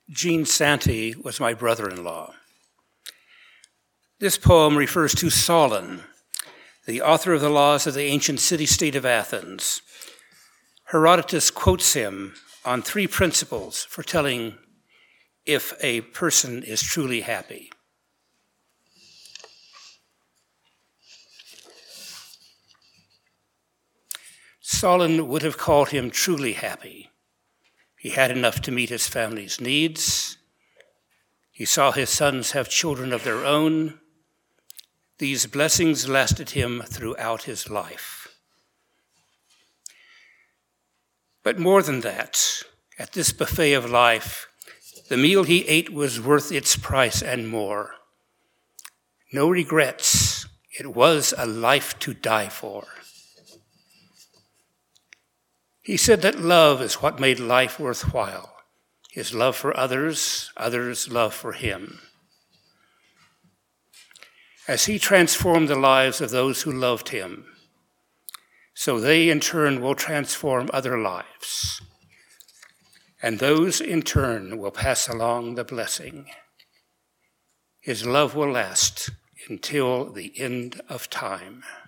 Gene Santee was my brother-in-law. This poem refers to Solon, the author of the laws of the ancient city-state of Athens. Herodotus quotes him on 3 principles for telling if a person is truly happy. Solon would have called him truly happy. He had enough to meet his family's needs. He saw his sons have children of their own. These blessings lasted him throughout his life. But more than that, at this buffet of life, the meal he ate was worth its price and more. No regrets. It was a life to die for. He said that love is what made life worthwhile. His love for others, others' love for him. As he transformed the lives of those who loved him, so they in turn will transform other lives. And those in turn will pass along the blessing. His love will last until the end of time.